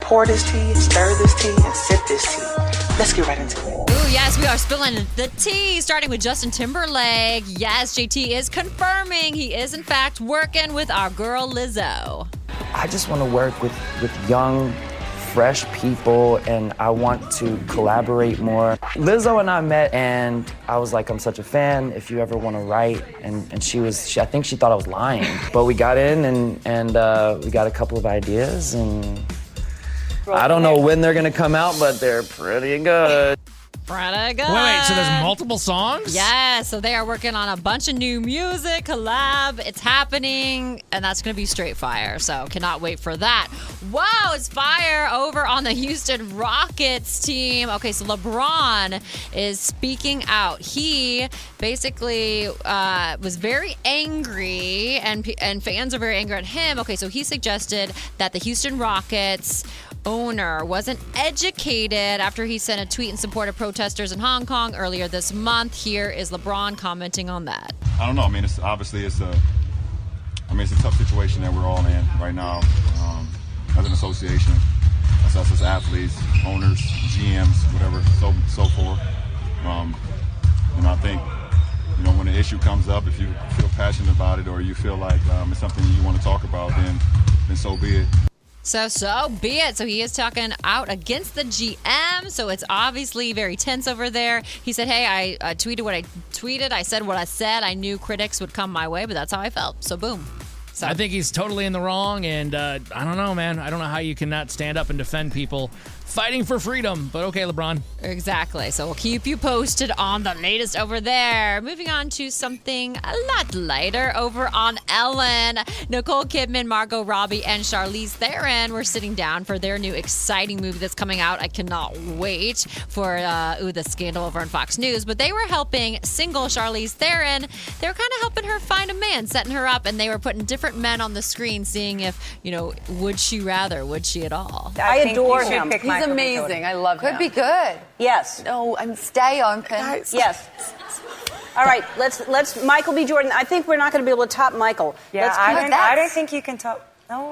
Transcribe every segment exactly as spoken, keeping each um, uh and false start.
pour this tea, stir this tea, and sip this tea. Let's get right into it. Ooh, yes, we are spilling the tea, starting with Justin Timberlake. Yes, J T is confirming he is, in fact, working with our girl Lizzo. I just want to work with, with young, fresh people, and I want to collaborate more. Lizzo and I met, and I was like, I'm such a fan. If you ever want to write, and, and she was, she, I think she thought I was lying. But we got in, and, and uh, we got a couple of ideas, and I don't know when they're going to come out, but they're pretty good. Pretty good. Wait, wait, so there's multiple songs? Yeah, so they are working on a bunch of new music, collab. It's happening, and that's going to be straight fire. So cannot wait for that. Wow, it's fire over on the Houston Rockets team. Okay, so LeBron is speaking out. He basically uh, was very angry, and and fans are very angry at him. Okay, so he suggested that the Houston Rockets owner wasn't educated after he sent a tweet in support of protesters in Hong Kong earlier this month. Here is LeBron commenting on that. I don't know. I mean, it's obviously it's a, I mean, it's a tough situation that we're all in right now. Um, as an association, as us as athletes, owners, G Ms, whatever, so so forth. Um, you know, I think, you know, when an issue comes up, if you feel passionate about it or you feel like um, it's something you want to talk about, then then so be it. So, so be it. So he is talking out against the G M. So it's obviously very tense over there. He said, hey, I uh, tweeted what I tweeted. I said what I said. I knew critics would come my way, but that's how I felt. So boom. So. I think he's totally in the wrong, and uh, I don't know, man. I don't know how you cannot stand up and defend people fighting for freedom. But okay, LeBron. Exactly. So we'll keep you posted on the latest over there. Moving on to something a lot lighter over on Ellen. Nicole Kidman, Margot Robbie, and Charlize Theron were sitting down for their new exciting movie that's coming out. I cannot wait for uh, ooh, the scandal over on Fox News. But they were helping single Charlize Theron. They were kind of helping her find a man, setting her up, and they were putting different men on the screen, seeing if, you know, would she rather, would she at all? I, I adore him. He's amazing. I love Could him. Could be good. Yes. No, I'm stay open. Guys. Yes. All right, let's let's Michael B. Jordan. I think we're not going to be able to top Michael. Yeah, let's I keep don't, that. I don't think you can top. No.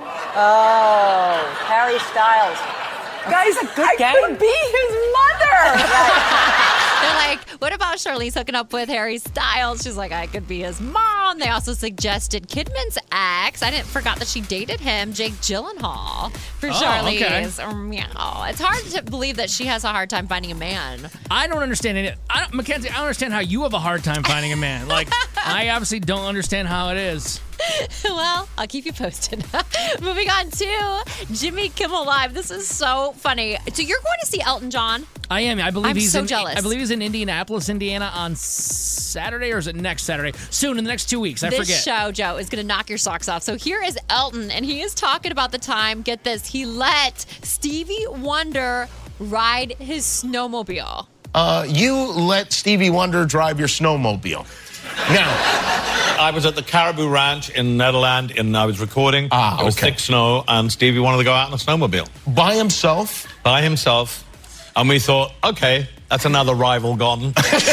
Oh, Harry Styles. Guys, a good I game. could be his mother. They're like, what about Charlize hooking up with Harry Styles? She's like, I could be his mom. They also suggested Kidman's ex. I didn't forgot that she dated him, Jake Gyllenhaal, for Oh, Charlize. okay. Um, yeah. It's hard to believe that she has a hard time finding a man. I don't understand it. I don't, Mackenzie, I don't understand how you have a hard time finding a man. Like, I obviously don't understand how it is. Well, I'll keep you posted. Moving on to Jimmy Kimmel Live. This is so funny. So you're going to see Elton John? I am. I believe I'm he's so in, jealous. I believe he's in Indianapolis, Indiana on Saturday, or is it next Saturday? Soon, in the next two weeks. I this forget. show, Joe, is going to knock your socks off. So here is Elton, and he is talking about the time, get this, he let Stevie Wonder ride his snowmobile. Uh, you let Stevie Wonder drive your snowmobile. Now, I was at the Caribou Ranch in Netherlands, and I was recording. Ah, it was okay. thick snow, and Stevie wanted to go out on a snowmobile. By himself? By himself. And we thought, okay, that's another rival gone.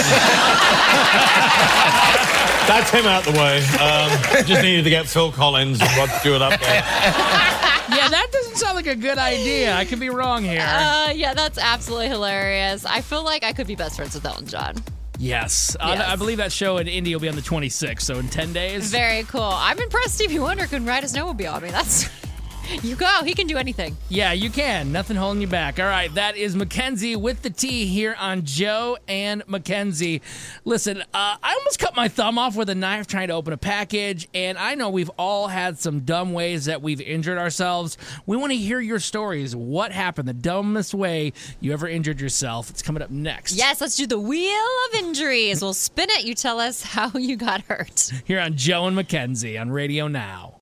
That's him out the way. Um, just needed to get Phil Collins and Rod Stewart up there. Yeah, that doesn't sound like a good idea. I could be wrong here. Uh, yeah, that's absolutely hilarious. I feel like I could be best friends with Elton John. Yes. Uh, Yes. I believe that show in Indy will be on the twenty-sixth, so in ten days. Very cool. I'm impressed Stevie Wonder can ride a snowmobile. I mean, that's... You go. He can do anything. Yeah, you can. Nothing holding you back. All right, that is Mackenzie with the T here on Joe and Mackenzie. Listen, uh, I almost cut my thumb off with a knife trying to open a package, and I know we've all had some dumb ways that we've injured ourselves. We want to hear your stories. What happened? The dumbest way you ever injured yourself. It's coming up next. Yes, let's do the Wheel of Injuries. We'll spin it. You tell us how you got hurt. Here on Joe and Mackenzie on Radio Now.